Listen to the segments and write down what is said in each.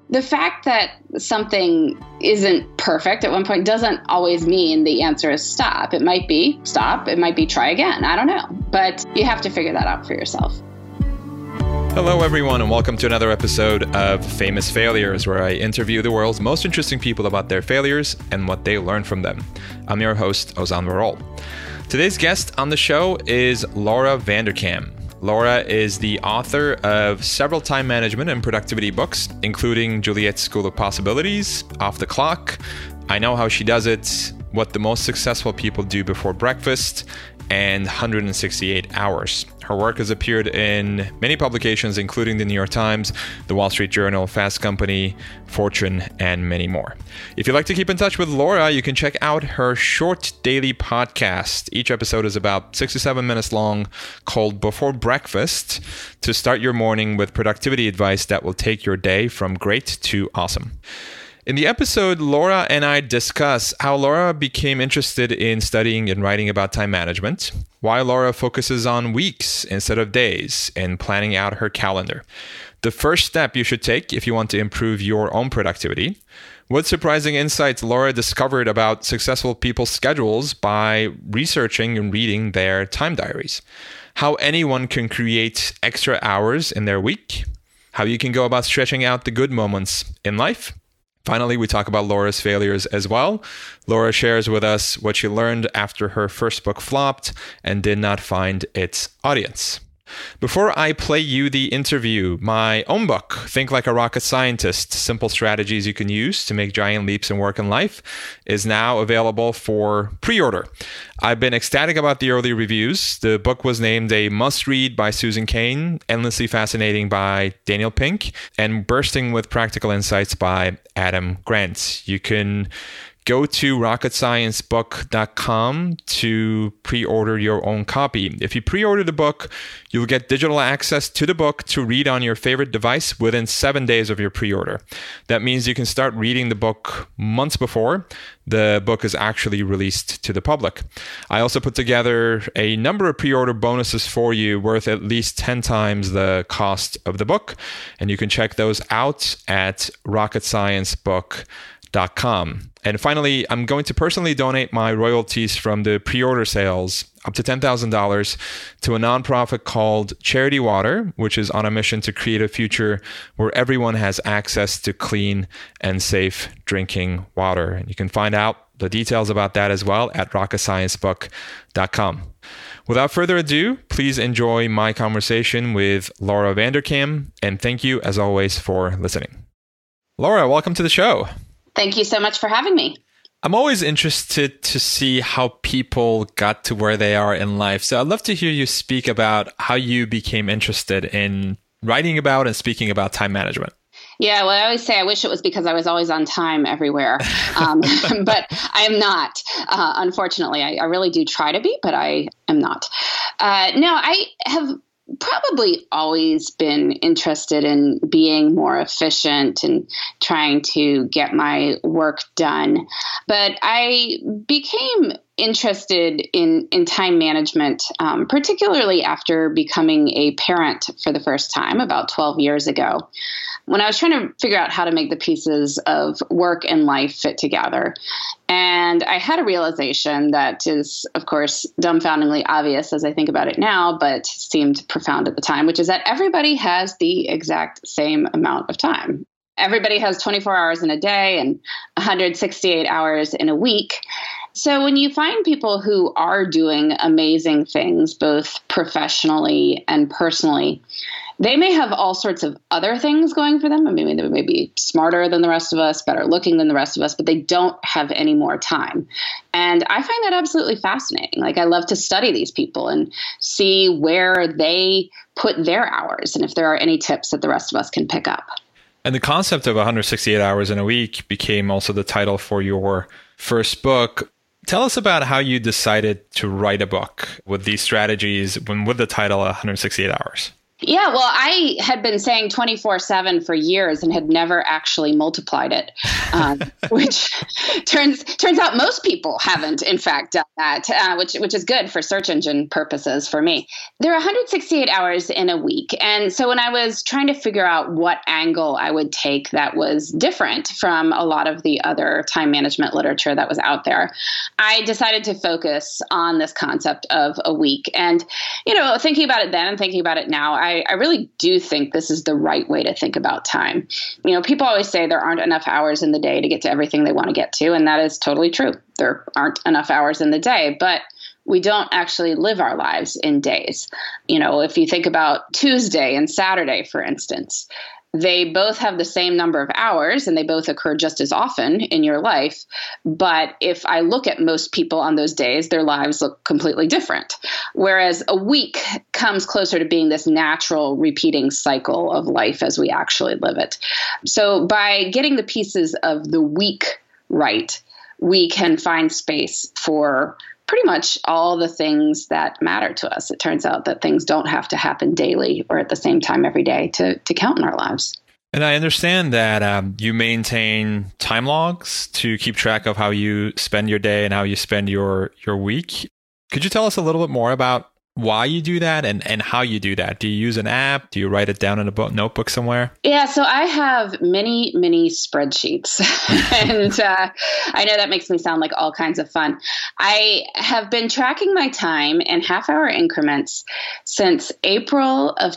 The fact that something isn't perfect at one point doesn't always mean the answer is stop. It might be stop. It might be try again. I don't know. But you have to figure that out for yourself. Hello, everyone, and welcome to another episode of Famous Failures, where I interview the world's most interesting people about their failures and what they learned from them. I'm your host, Ozan Varol. Today's guest on the show is Laura Vanderkam. Laura is the author of several time management and productivity books, including Juliet's School of Possibilities, Off the Clock, I Know How She Does It, What the Most Successful People Do Before Breakfast, and 168 Hours. Her work has appeared in many publications, including the New York Times, the Wall Street Journal, Fast Company, Fortune, and many more. If you'd like to keep in touch with Laura, you can check out her short daily podcast. Each episode is about 6 to 7 minutes long, called Before Breakfast, to start your morning with productivity advice that will take your day from great to awesome. In the episode, Laura and I discuss how Laura became interested in studying and writing about time management, why Laura focuses on weeks instead of days in planning out her calendar, the first step you should take if you want to improve your own productivity, what surprising insights Laura discovered about successful people's schedules by researching and reading their time diaries, how anyone can create extra hours in their week, how you can go about stretching out the good moments in life. Finally, we talk about Laura's failures as well. Laura shares with us what she learned after her first book flopped and did not find its audience. Before I play you the interview, my own book, Think Like a Rocket Scientist, Simple Strategies You Can Use to Make Giant Leaps in Work and Life, is now available for pre-order. I've been ecstatic about the early reviews. The book was named a must-read by Susan Cain, endlessly fascinating by Daniel Pink, and bursting with practical insights by Adam Grant. You can go to rocketsciencebook.com to pre-order your own copy. If you pre-order the book, you'll get digital access to the book to read on your favorite device within 7 days of your pre-order. That means you can start reading the book months before the book is actually released to the public. I also put together a number of pre-order bonuses for you worth at least 10 times the cost of the book, and you can check those out at rocketsciencebook.com. And finally, I'm going to personally donate my royalties from the pre-order sales, up to $10,000, to a nonprofit called Charity Water, which is on a mission to create a future where everyone has access to clean and safe drinking water. And you can find out the details about that as well at rocketsciencebook.com. Without further ado, please enjoy my conversation with Laura Vanderkam, and thank you, as always, for listening. Laura, welcome to the show. Thank you so much for having me. I'm always interested to see how people got to where they are in life. So I'd love to hear you speak about how you became interested in writing about and speaking about time management. Yeah, well, I always say I wish it was because I was always on time everywhere, but I am not. Unfortunately, I really do try to be, but I am not. No, I have probably always been interested in being more efficient and trying to get my work done. But I became interested in time management, particularly after becoming a parent for the first time about 12 years ago, when I was trying to figure out how to make the pieces of work and life fit together. And I had a realization that is, of course, dumbfoundingly obvious as I think about it now, but seemed profound at the time, which is that everybody has the exact same amount of time. Everybody has 24 hours in a day and 168 hours in a week. So when you find people who are doing amazing things, both professionally and personally, they may have all sorts of other things going for them. I mean, they may be smarter than the rest of us, better looking than the rest of us, but they don't have any more time. And I find that absolutely fascinating. Like, I love to study these people and see where they put their hours and if there are any tips that the rest of us can pick up. And the concept of 168 hours in a week became also the title for your first book. Tell us about how you decided to write a book with these strategies with the title 168 Hours. Yeah, well, I had been saying 24/7 for years and had never actually multiplied it, which turns out most people haven't, in fact, done that, which is good for search engine purposes for me. There are 168 hours in a week. And so when I was trying to figure out what angle I would take that was different from a lot of the other time management literature that was out there, I decided to focus on this concept of a week. And, thinking about it then and thinking about it now, I really do think this is the right way to think about time. People always say there aren't enough hours in the day to get to everything they want to get to, and that is totally true. There aren't enough hours in the day, but we don't actually live our lives in days. If you think about Tuesday and Saturday, for instance, they both have the same number of hours and they both occur just as often in your life. But if I look at most people on those days, their lives look completely different. Whereas a week comes closer to being this natural repeating cycle of life as we actually live it. So by getting the pieces of the week right, we can find space for pretty much all the things that matter to us. It turns out that things don't have to happen daily or at the same time every day to count in our lives. And I understand that you maintain time logs to keep track of how you spend your day and how you spend your week. Could you tell us a little bit more about why you do that and how you do that? Do you use an app? Do you write it down in a notebook somewhere? Yeah, so I have many, many spreadsheets. And I know that makes me sound like all kinds of fun. I have been tracking my time in half-hour increments since April of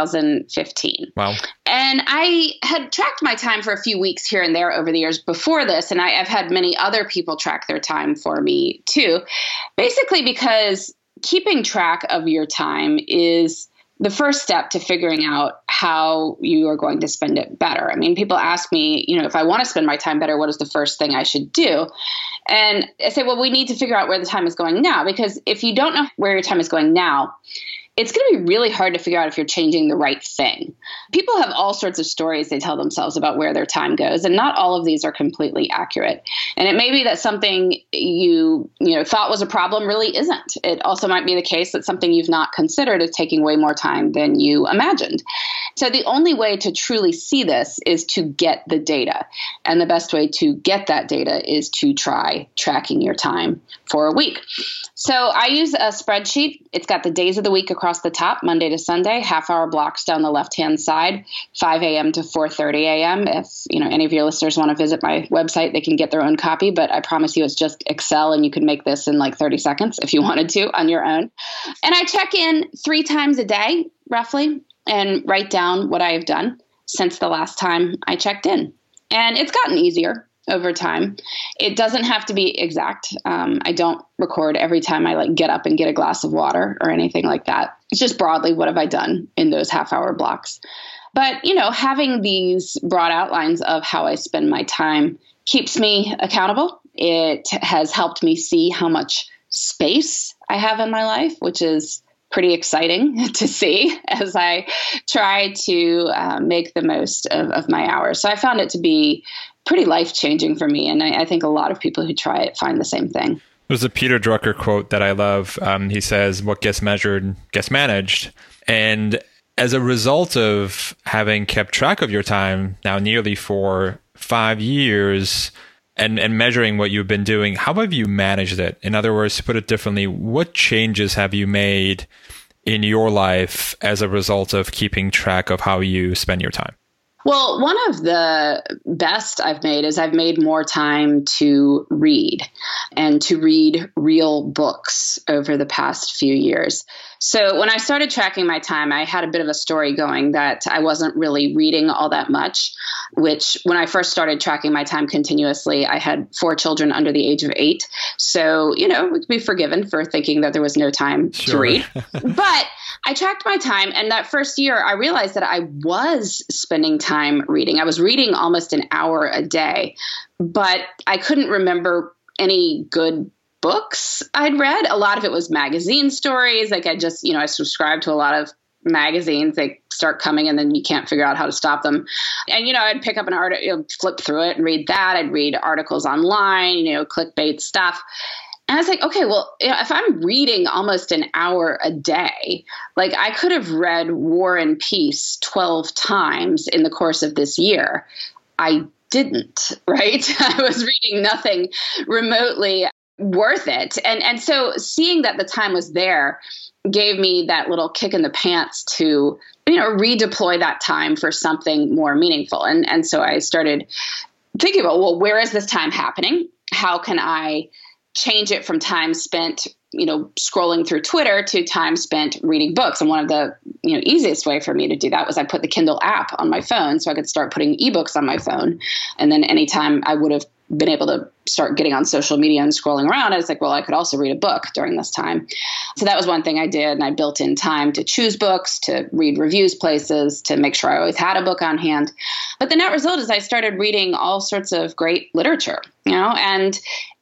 2015. Wow. And I had tracked my time for a few weeks here and there over the years before this, and I've had many other people track their time for me too, basically because keeping track of your time is the first step to figuring out how you are going to spend it better. I mean, people ask me, if I want to spend my time better, what is the first thing I should do? And I say, well, we need to figure out where the time is going now, because if you don't know where your time is going now, it's going to be really hard to figure out if you're changing the right thing. People have all sorts of stories they tell themselves about where their time goes, and not all of these are completely accurate. And it may be that something you thought was a problem really isn't. It also might be the case that something you've not considered is taking way more time than you imagined. So the only way to truly see this is to get the data. And the best way to get that data is to try tracking your time for a week. So I use a spreadsheet. It's got the days of the week across the top, Monday to Sunday, half-hour blocks down the left-hand side, 5 a.m. to 4:30 a.m. If any of your listeners want to visit my website, they can get their own copy. But I promise you, it's just Excel, and you can make this in like 30 seconds if you wanted to on your own. And I check in 3 times a day, roughly, and write down what I have done since the last time I checked in. And it's gotten easier over time. It doesn't have to be exact. I don't record every time I get up and get a glass of water or anything like that. It's just broadly, what have I done in those half-hour blocks? But, having these broad outlines of how I spend my time keeps me accountable. It has helped me see how much space I have in my life, which is pretty exciting to see as I try to make the most of my hours. So I found it to be pretty life-changing for me. And I think a lot of people who try it find the same thing. There's a Peter Drucker quote that I love. He says, what gets measured gets managed. And as a result of having kept track of your time now nearly for 5 years and measuring what you've been doing, how have you managed it? In other words, to put it differently, what changes have you made in your life as a result of keeping track of how you spend your time? Well, one of the best I've made is I've made more time to read and to read real books over the past few years. So when I started tracking my time, I had a bit of a story going that I wasn't really reading all that much, which when I first started tracking my time continuously, I had 4 children under the age of 8. So, we'd be forgiven for thinking that there was no time to read. But I tracked my time, and that first year, I realized that I was spending time reading. I was reading almost an hour a day, but I couldn't remember any good books I'd read. A lot of it was magazine stories. I just, I subscribed to a lot of magazines. They start coming and then you can't figure out how to stop them. And, I'd pick up an article, flip through it and read that. I'd read articles online, clickbait stuff. And I was like, okay, well, if I'm reading almost an hour a day, like I could have read War and Peace 12 times in the course of this year. I didn't, right? I was reading nothing remotely worth it. And so seeing that the time was there gave me that little kick in the pants to, redeploy that time for something more meaningful. And so I started thinking about, well, where is this time happening? How can I change it from time spent, scrolling through Twitter to time spent reading books? And one of the, easiest way for me to do that was I put the Kindle app on my phone so I could start putting ebooks on my phone. And then anytime I would have been able to start getting on social media and scrolling around, I was like, well, I could also read a book during this time. So that was one thing I did. And I built in time to choose books, to read reviews places, to make sure I always had a book on hand. But the net result is I started reading all sorts of great literature, and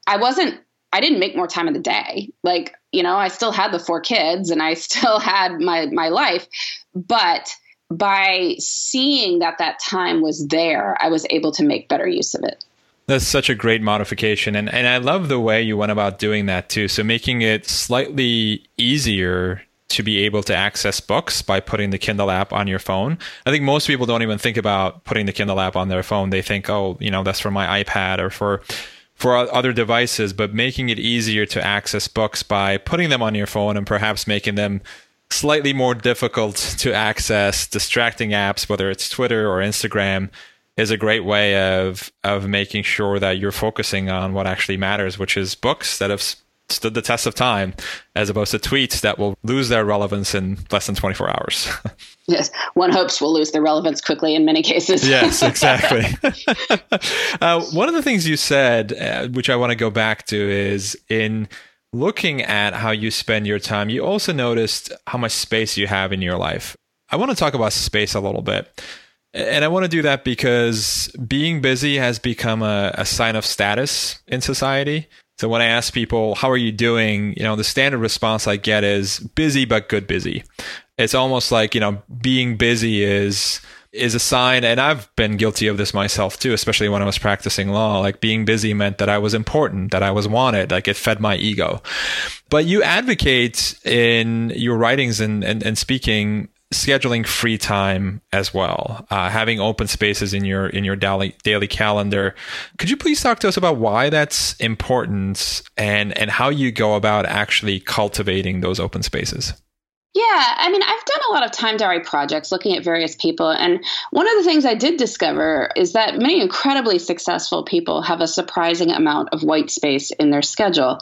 I didn't make more time in the day. Like, I still had the 4 kids and I still had my life, but by seeing that time was there, I was able to make better use of it. That's such a great modification. And I love the way you went about doing that too. So making it slightly easier to be able to access books by putting the Kindle app on your phone. I think most people don't even think about putting the Kindle app on their phone. They think, oh, that's for my iPad or for other devices, but making it easier to access books by putting them on your phone and perhaps making them slightly more difficult to access distracting apps, whether it's Twitter or Instagram, is a great way of making sure that you're focusing on what actually matters, which is books that have stood the test of time, as opposed to tweets that will lose their relevance in less than 24 hours. Yes, one hopes will lose their relevance quickly in many cases. Yes, exactly. One of the things you said, which I want to go back to, is in looking at how you spend your time, you also noticed how much space you have in your life. I want to talk about space a little bit. And I want to do that because being busy has become a sign of status in society. So when I ask people, how are you doing? The standard response I get is busy, but good busy. It's almost like, being busy is a sign. And I've been guilty of this myself too, especially when I was practicing law. Like being busy meant that I was important, that I was wanted, like it fed my ego. But you advocate in your writings and speaking, scheduling free time as well, having open spaces in your daily calendar. Could you please talk to us about why that's important and how you go about actually cultivating those open spaces? Yeah, I've done a lot of time diary projects looking at various people. And one of the things I did discover is that many incredibly successful people have a surprising amount of white space in their schedule.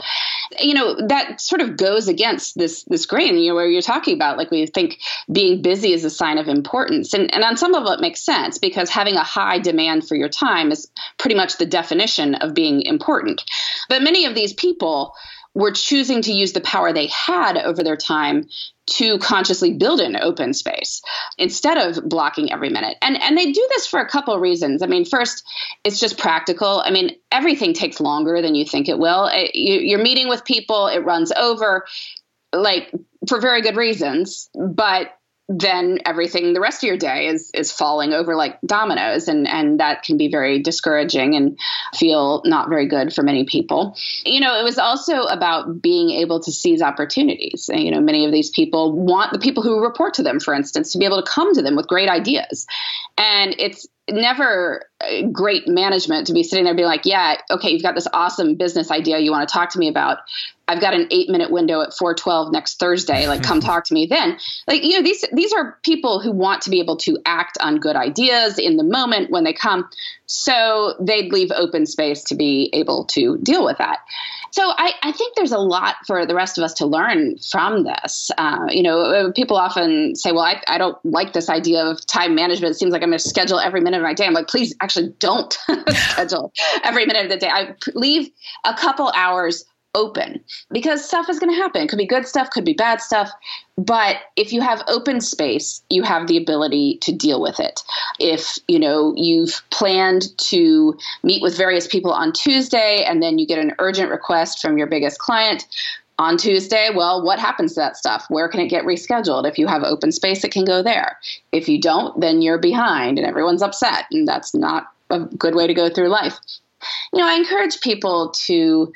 That sort of goes against this grain, where you're talking about, like, we think being busy is a sign of importance. And on some level, it makes sense because having a high demand for your time is pretty much the definition of being important. But many of these people were choosing to use the power they had over their time to consciously build an open space instead of blocking every minute. And they do this for a couple of reasons. First, it's just practical. Everything takes longer than you think it will. You're meeting with people, it runs over, like, for very good reasons, but then everything the rest of your day is falling over like dominoes. And that can be very discouraging and feel not very good for many people. It was also about being able to seize opportunities. Many of these people want the people who report to them, for instance, to be able to come to them with great ideas. And it's never great management to be sitting there being like, yeah, okay, you've got this awesome business idea you want to talk to me about. I've got an 8-minute window at 4:12 next Thursday. Like, come talk to me then. Like, these are people who want to be able to act on good ideas in the moment when they come. So they'd leave open space to be able to deal with that. So I think there's a lot for the rest of us to learn from this. People often say, well, I don't like this idea of time management. It seems like I'm going to schedule every minute of my day. I'm like, please actually don't schedule every minute of the day. I leave a couple hours open because stuff is going to happen. It could be good stuff, could be bad stuff. But if you have open space, you have the ability to deal with it. If, you've planned to meet with various people on Tuesday and then you get an urgent request from your biggest client on Tuesday, well, what happens to that stuff? Where can it get rescheduled? If you have open space, it can go there. If you don't, then you're behind and everyone's upset. And that's not a good way to go through life. I encourage people to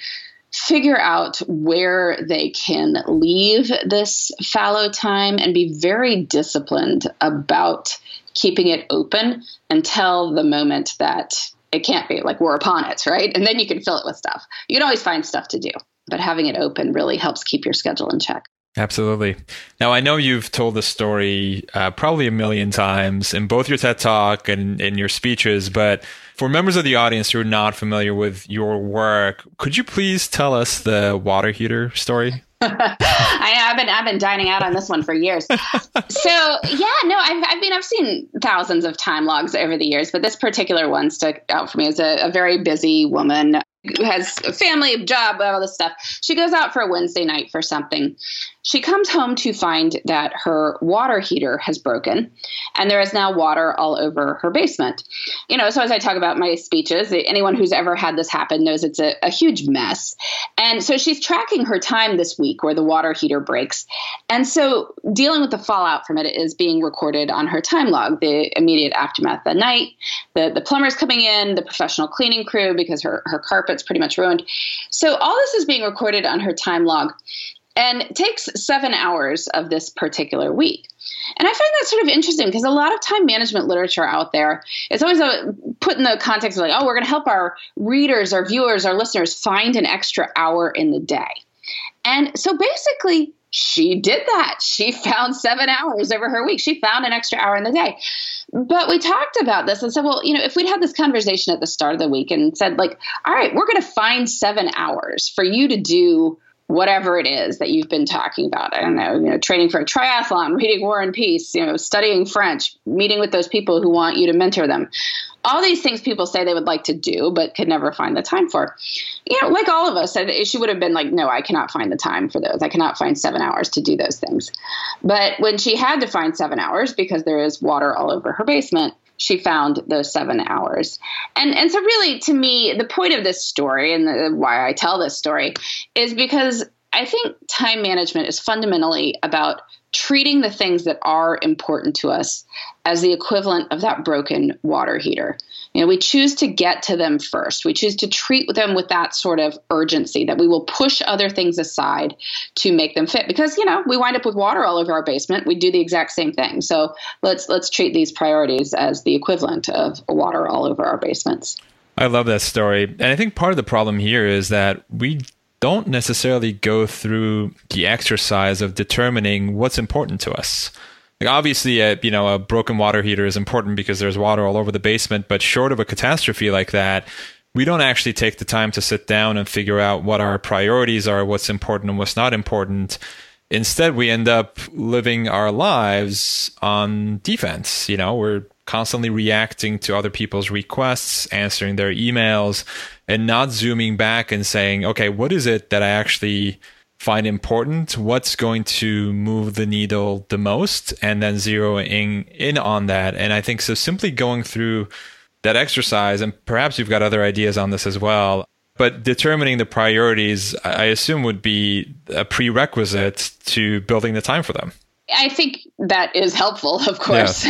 figure out where they can leave this fallow time and be very disciplined about keeping it open until the moment that it can't be, like we're upon it, right? And then you can fill it with stuff. You can always find stuff to do, but having it open really helps keep your schedule in check. Absolutely. Now, I know you've told the story probably a million times in both your TED Talk and in your speeches, but for members of the audience who are not familiar with your work, could you please tell us the water heater story? I've been dining out on this one for years. I've seen thousands of time logs over the years, but this particular one stuck out for me as a very busy woman who has a family, job, all this stuff. She goes out for a Wednesday night for something. She comes home to find that her water heater has broken and there is now water all over her basement. So as I talk about my speeches, anyone who's ever had this happen knows it's a huge mess. And so she's tracking her time this week where the water heater breaks. And so dealing with the fallout from it is being recorded on her time log, the immediate aftermath that night, the plumber's coming in, the professional cleaning crew because her carpet's pretty much ruined. So all this is being recorded on her time log. And it takes 7 hours of this particular week. And I find that sort of interesting because a lot of time management literature out there is always put in the context of like, we're going to help our readers, our viewers, our listeners find an extra hour in the day. And so basically, she did that. She found 7 hours over her week. She found an extra hour in the day. But we talked about this and said, well, if we'd had this conversation at the start of the week and said like, all right, we're going to find 7 hours for you to do whatever it is that you've been talking about. I don't know, training for a triathlon, reading War and Peace, studying French, meeting with those people who want you to mentor them. All these things people say they would like to do, but could never find the time for. Like all of us, she would have been like, no, I cannot find the time for those. I cannot find 7 hours to do those things. But when she had to find 7 hours because there is water all over her basement, she found those 7 hours. And so really, to me, the point of this story and why I tell this story is because I think time management is fundamentally about treating the things that are important to us as the equivalent of that broken water heater. We choose to get to them first. We choose to treat them with that sort of urgency that we will push other things aside to make them fit. Because, we wind up with water all over our basement. We do the exact same thing. So let's treat these priorities as the equivalent of water all over our basements. I love that story. And I think part of the problem here is that we don't necessarily go through the exercise of determining what's important to us. Like obviously, a broken water heater is important because there's water all over the basement. But short of a catastrophe like that, we don't actually take the time to sit down and figure out what our priorities are, what's important and what's not important. Instead, we end up living our lives on defense. We're constantly reacting to other people's requests, answering their emails, and not zooming back and saying, okay, what is it that I actually find important? What's going to move the needle the most? And then zeroing in on that. And I think so simply going through that exercise, and perhaps you've got other ideas on this as well, but determining the priorities, I assume, would be a prerequisite to building the time for them. I think that is helpful, of course,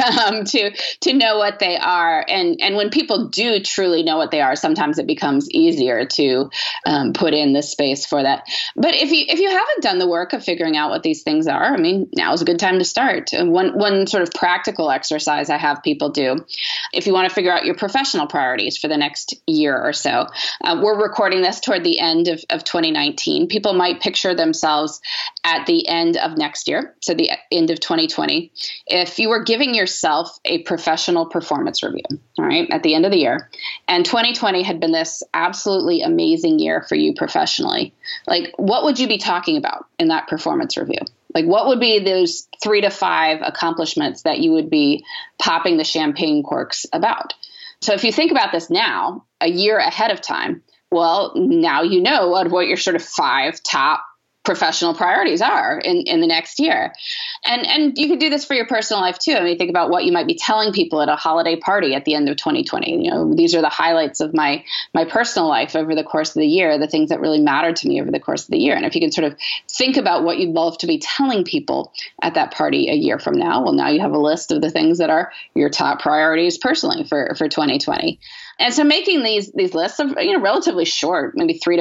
to know what they are. And when people do truly know what they are, sometimes it becomes easier to put in the space for that. But if you haven't done the work of figuring out what these things are, now is a good time to start. One sort of practical exercise I have people do, if you want to figure out your professional priorities for the next year or so, we're recording this toward the end of 2019. People might picture themselves at the end of next year, so the end of 2020, if you were giving yourself a professional performance review, all right, at the end of the year, and 2020 had been this absolutely amazing year for you professionally, like what would you be talking about in that performance review? Like what would be those 3 to 5 accomplishments that you would be popping the champagne corks about? So if you think about this now, a year ahead of time, well, now you know what your sort of 5 top professional priorities are in the next year. And you could do this for your personal life too. Think about what you might be telling people at a holiday party at the end of 2020. These are the highlights of my personal life over the course of the year, the things that really mattered to me over the course of the year. And if you can sort of think about what you'd love to be telling people at that party a year from now, well, now you have a list of the things that are your top priorities personally for 2020. And so making these lists of, relatively short, maybe 3 to 5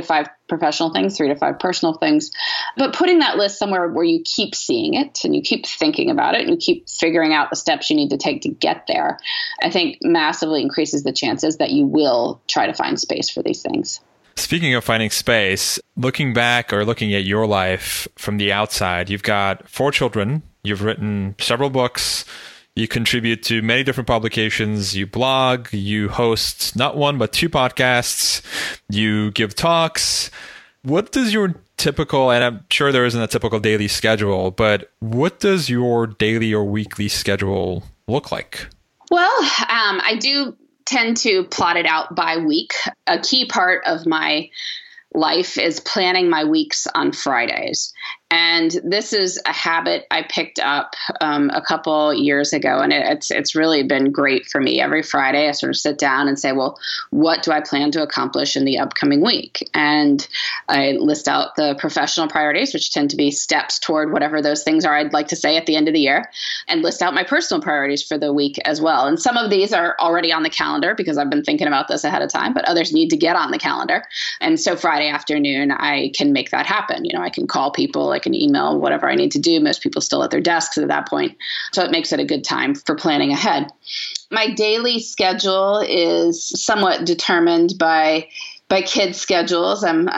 professional things, 3 to 5 personal things. But putting that list somewhere where you keep seeing it and you keep thinking about it and you keep figuring out the steps you need to take to get there, I think massively increases the chances that you will try to find space for these things. Speaking of finding space, looking back or looking at your life from the outside, you've got 4 children, you've written several books, you contribute to many different publications, you blog, you host not 1, but 2 podcasts, you give talks. What does your typical, and I'm sure there isn't a typical daily schedule, but what does your daily or weekly schedule look like? Well, I do tend to plot it out by week. A key part of my life is planning my weeks on Fridays. And this is a habit I picked up a couple years ago, and it's really been great for me. Every Friday, I sort of sit down and say, well, what do I plan to accomplish in the upcoming week? And I list out the professional priorities, which tend to be steps toward whatever those things are I'd like to say at the end of the year, and list out my personal priorities for the week as well. And some of these are already on the calendar because I've been thinking about this ahead of time, but others need to get on the calendar. And so Friday afternoon, I can make that happen. I can call people, I can email, whatever I need to do. Most people still at their desks at that point. So it makes it a good time for planning ahead. My daily schedule is somewhat determined by kids' schedules. I'm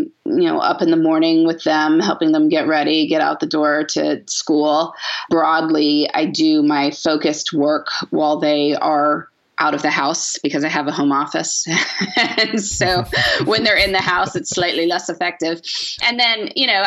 up in the morning with them, helping them get ready, get out the door to school. Broadly, I do my focused work while they are out of the house because I have a home office. And so when they're in the house, it's slightly less effective. And then,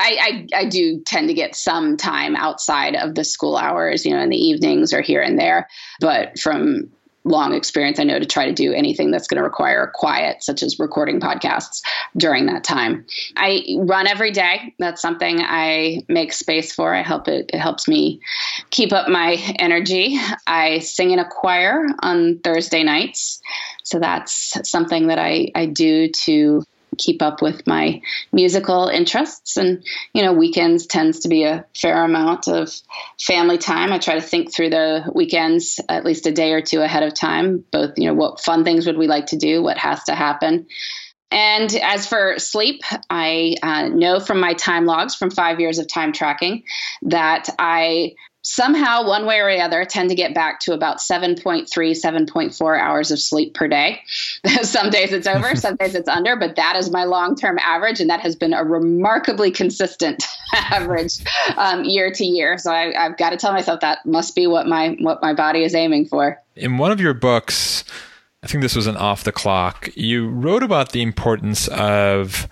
I do tend to get some time outside of the school hours, in the evenings or here and there. But from long experience, I know to try to do anything that's going to require quiet, such as recording podcasts during that time. I run every day. That's something I make space for. It helps me keep up my energy. I sing in a choir on Thursday nights. So that's something that I do to keep up with my musical interests. And, weekends tends to be a fair amount of family time. I try to think through the weekends at least a day or two ahead of time, both, what fun things would we like to do, what has to happen. And as for sleep, I know from my time logs from 5 years of time tracking that I somehow, one way or the other, tend to get back to about 7.3, 7.4 hours of sleep per day. Some days it's over, some days it's under, but that is my long-term average, and that has been a remarkably consistent average year to year. So I've got to tell myself that must be what my body is aiming for. In one of your books, I think this was an Off the Clock, you wrote about the importance of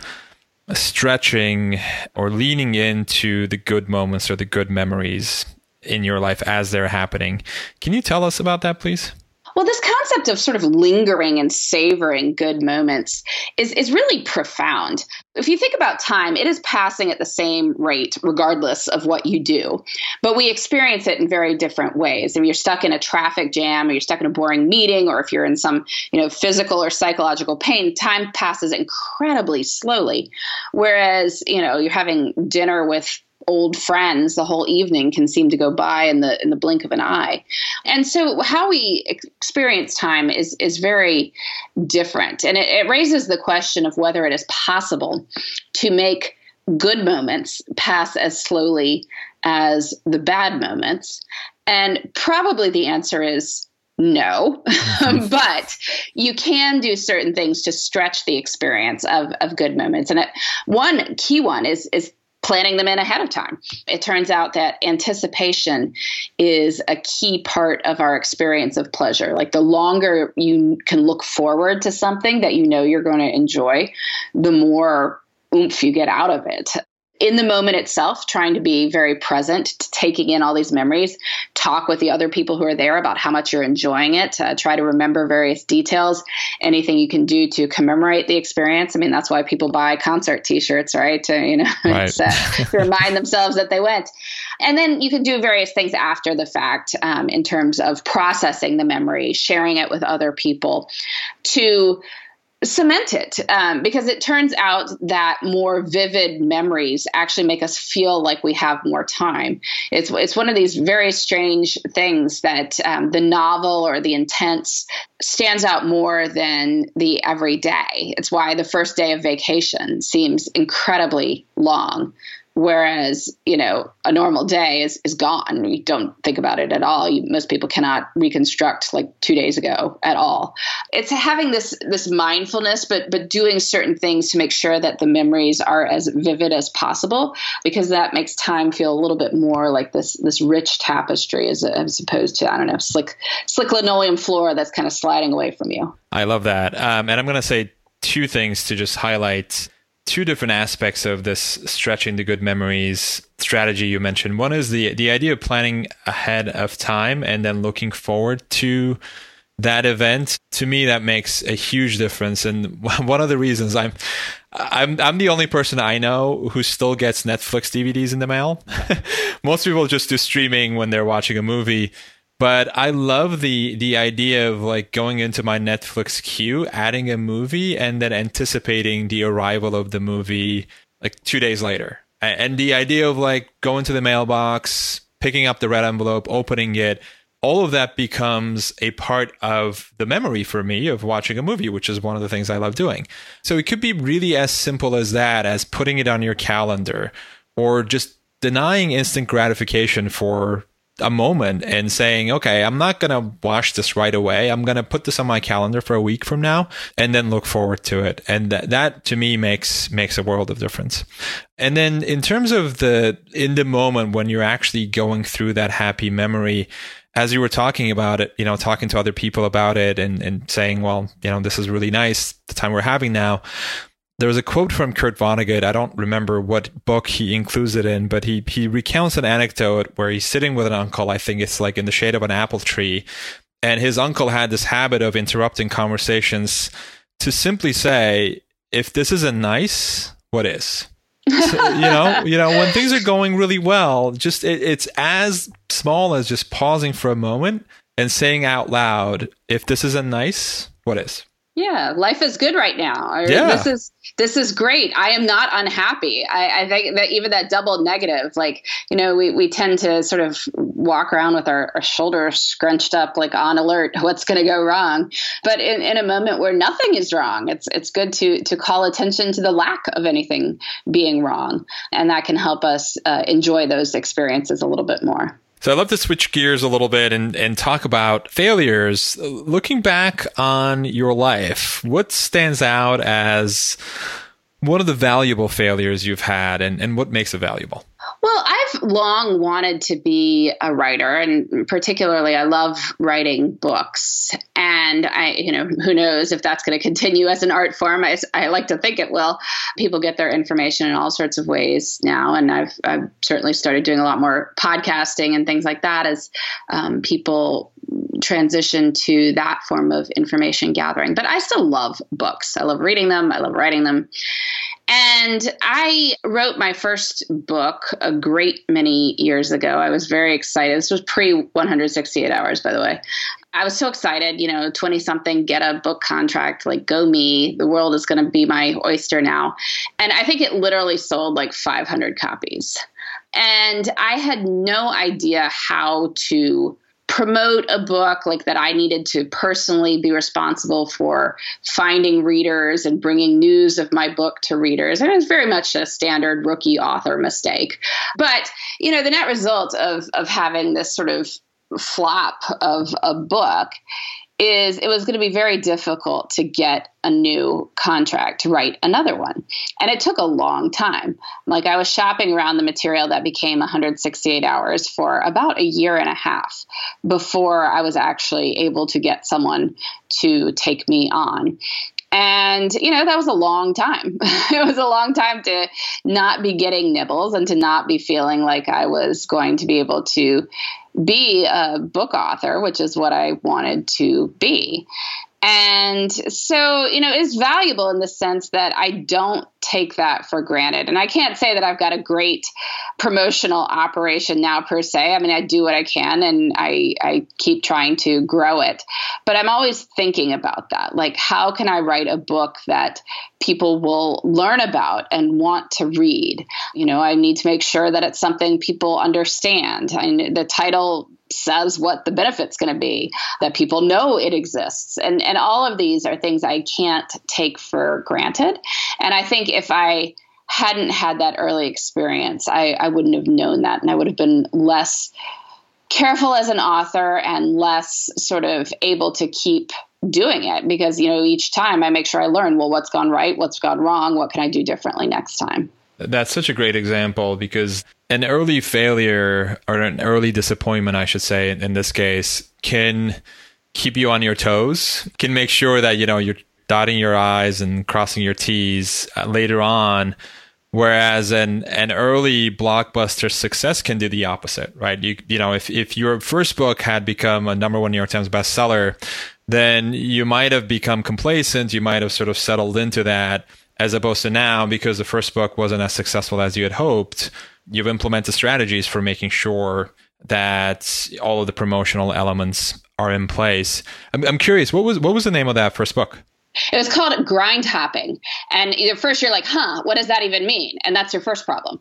stretching or leaning into the good moments or the good memories in your life as they're happening. Can you tell us about that, please? Well, this concept of sort of lingering and savoring good moments is really profound. If you think about time, it is passing at the same rate regardless of what you do. But we experience it in very different ways. If you're stuck in a traffic jam, or you're stuck in a boring meeting, or if you're in some, physical or psychological pain, time passes incredibly slowly. Whereas, you're having dinner with old friends, the whole evening can seem to go by in the blink of an eye. And so how we experience time is very different. And it raises the question of whether it is possible to make good moments pass as slowly as the bad moments. And probably the answer is no, but you can do certain things to stretch the experience of good moments. And one key one is planning them in ahead of time. It turns out that anticipation is a key part of our experience of pleasure. Like the longer you can look forward to something that you're going to enjoy, the more oomph you get out of it. In the moment itself, trying to be very present, taking in all these memories, talk with the other people who are there about how much you're enjoying it, try to remember various details, anything you can do to commemorate the experience. I mean, that's why people buy concert T-shirts, right? To, right. To remind themselves that they went. And then you can do various things after the fact in terms of processing the memory, sharing it with other people to cement it, because it turns out that more vivid memories actually make us feel like we have more time. It's one of these very strange things that the novel or the intense stands out more than the everyday. It's why the first day of vacation seems incredibly long. Whereas, a normal day is gone. You don't think about it at all. Most people cannot reconstruct like 2 days ago at all. It's having this mindfulness, but doing certain things to make sure that the memories are as vivid as possible, because that makes time feel a little bit more like this rich tapestry as opposed to, I don't know, slick linoleum floor that's kind of sliding away from you. I love that. And I'm going to say two things to just highlight two different aspects of this stretching the good memories strategy you mentioned. One is the idea of planning ahead of time and then looking forward to that event. To me, that makes a huge difference. And one of the reasons I'm the only person I know who still gets Netflix DVDs in the mail. Most people just do streaming when they're watching a movie. But I love the idea of like going into my Netflix queue, adding a movie, and then anticipating the arrival of the movie like 2 days later. And the idea of like going to the mailbox, picking up the red envelope, opening it, all of that becomes a part of the memory for me of watching a movie, which is one of the things I love doing. So it could be really as simple as that, as putting it on your calendar, or just denying instant gratification for a moment and saying, okay, I'm not going to watch this right away. I'm going to put this on my calendar for a week from now and then look forward to it. And that to me makes a world of difference. And then in terms of in the moment when you're actually going through that happy memory, as you were talking about it, talking to other people about it and saying, well, this is really nice, the time we're having now. There was a quote from Kurt Vonnegut. I don't remember what book he includes it in, but he recounts an anecdote where he's sitting with an uncle. I think it's like in the shade of an apple tree. And his uncle had this habit of interrupting conversations to simply say, if this isn't nice, what is? So, when things are going really well, just it's as small as just pausing for a moment and saying out loud, if this isn't nice, what is? Yeah, life is good right now. Yeah. This is great. I am not unhappy. I think that even that double negative, like, we tend to sort of walk around with our shoulders scrunched up, like on alert, what's going to go wrong. But in a moment where nothing is wrong, it's good to call attention to the lack of anything being wrong. And that can help us enjoy those experiences a little bit more. So I'd love to switch gears a little bit and talk about failures. Looking back on your life, what stands out as one of the valuable failures you've had and what makes it valuable? Well, I've long wanted to be a writer, and particularly I love writing books. And who knows if that's going to continue as an art form. I like to think it will. People get their information in all sorts of ways now. And I've certainly started doing a lot more podcasting and things like that as people transition to that form of information gathering. But I still love books. I love reading them. I love writing them. And I wrote my first book a great many years ago. I was very excited. This was pre-168 Hours, by the way. I was so excited, 20-something, get a book contract, like go me. The world is going to be my oyster now. And I think it literally sold like 500 copies. And I had no idea how to promote a book like that. I needed to personally be responsible for finding readers and bringing news of my book to readers. And it was very much a standard rookie author mistake. But, the net result of having this sort of flop of a book is it was going to be very difficult to get a new contract to write another one. And it took a long time. Like I was shopping around the material that became 168 Hours for about a year and a half before I was actually able to get someone to take me on. And, that was a long time. It was a long time to not be getting nibbles and to not be feeling like I was going to be able to be a book author, which is what I wanted to be. And so, it's valuable in the sense that I don't take that for granted. And I can't say that I've got a great promotional operation now per se. I mean, I do what I can and I keep trying to grow it. But I'm always thinking about that. Like, how can I write a book that people will learn about and want to read? I need to make sure that it's something people understand. The title says what the benefit's going to be, that people know it exists. And all of these are things I can't take for granted. And I think if I hadn't had that early experience, I wouldn't have known that. And I would have been less careful as an author and less sort of able to keep doing it because, each time I make sure I learn, well, what's gone right, what's gone wrong, what can I do differently next time? That's such a great example because an early failure or an early disappointment, I should say, in this case, can keep you on your toes, can make sure that, you're dotting your I's and crossing your T's later on. Whereas an early blockbuster success can do the opposite, right? If your first book had become a #1 New York Times bestseller, then you might have become complacent. You might have sort of settled into that. As opposed to now, because the first book wasn't as successful as you had hoped, you've implemented strategies for making sure that all of the promotional elements are in place. I'm curious, what was the name of that first book? It was called Grind Hopping. And at first you're like, what does that even mean? And that's your first problem.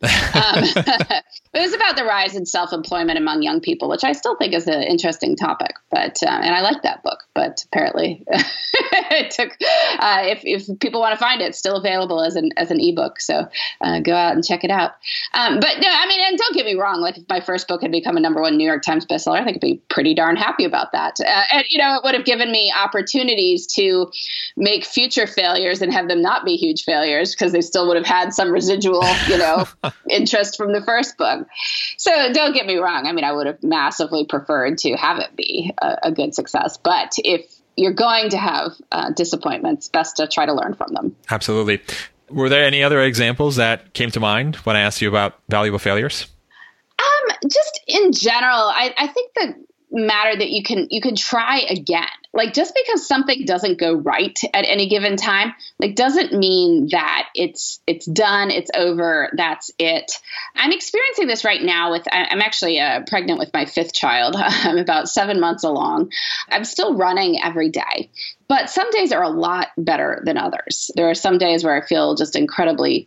It was about the rise in self-employment among young people, which I still think is an interesting topic. But and I like that book, but apparently it took, if people want to find it, it's still available as an ebook. So go out and check it out. But no, and don't get me wrong, like if my first book had become a #1 New York Times bestseller, I think I'd be pretty darn happy about that. And it would have given me opportunities to make future failures and have them not be huge failures because they still would have had some residual, interest from the first book. So don't get me wrong. I would have massively preferred to have it be a good success. But if you're going to have disappointments, best to try to learn from them. Absolutely. Were there any other examples that came to mind when I asked you about valuable failures? Just in general, I think the matter that you can try again. Like just because something doesn't go right at any given time, like doesn't mean that it's done, it's over, that's it. I'm experiencing this right now I'm actually pregnant with my 5th child. I'm about 7 months along. I'm still running every day. But some days are a lot better than others. There are some days where I feel just incredibly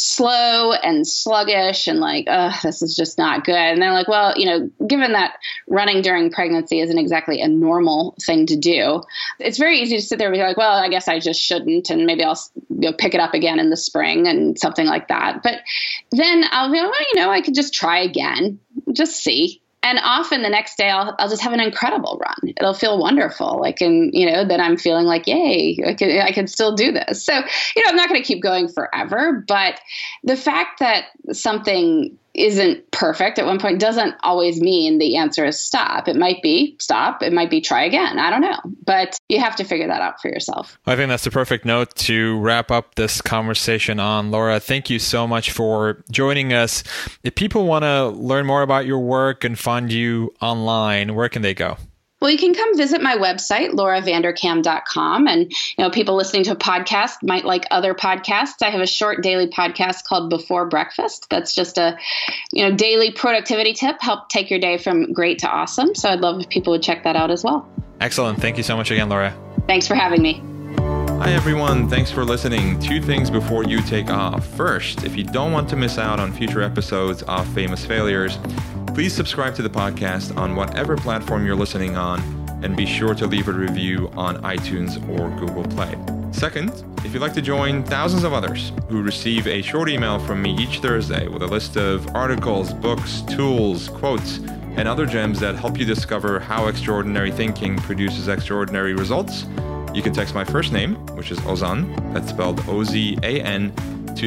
slow and sluggish and like, this is just not good. And they're like, well, given that running during pregnancy isn't exactly a normal thing to do, it's very easy to sit there and be like, well, I guess I just shouldn't. And maybe I'll pick it up again in the spring and something like that. But then I'll be like, well, I could just try again, just see. And often the next day I'll just have an incredible run. It'll feel wonderful. Then I'm feeling like, yay, I can still do this. So, I'm not going to keep going forever, but the fact that something isn't perfect at one point doesn't always mean the answer is stop. It might be stop. It might be try again. I don't know. But you have to figure that out for yourself. I think that's the perfect note to wrap up this conversation on. Laura, thank you so much for joining us. If people want to learn more about your work and find you online, where can they go? Well, you can come visit my website, lauravanderkam.com. And, people listening to a podcast might like other podcasts. I have a short daily podcast called Before Breakfast. That's just a, daily productivity tip, help take your day from great to awesome. So I'd love if people would check that out as well. Excellent. Thank you so much again, Laura. Thanks for having me. Hi, everyone. Thanks for listening. 2 things before you take off. First, if you don't want to miss out on future episodes of Famous Failures, please subscribe to the podcast on whatever platform you're listening on, and be sure to leave a review on iTunes or Google Play. Second, if you'd like to join thousands of others who receive a short email from me each Thursday with a list of articles, books, tools, quotes, and other gems that help you discover how extraordinary thinking produces extraordinary results, you can text my first name, which is Ozan, that's spelled O-Z-A-N, to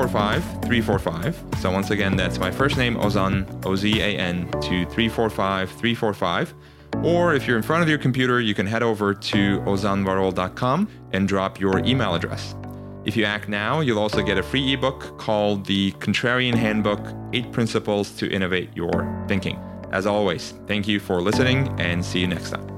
345-345. So once again, that's my first name, Ozan, O-Z-A-N, to 345-345. Or if you're in front of your computer, you can head over to ozanvarol.com and drop your email address. If you act now, you'll also get a free ebook called The Contrarian Handbook, 8 Principles to Innovate Your Thinking. As always, thank you for listening and see you next time.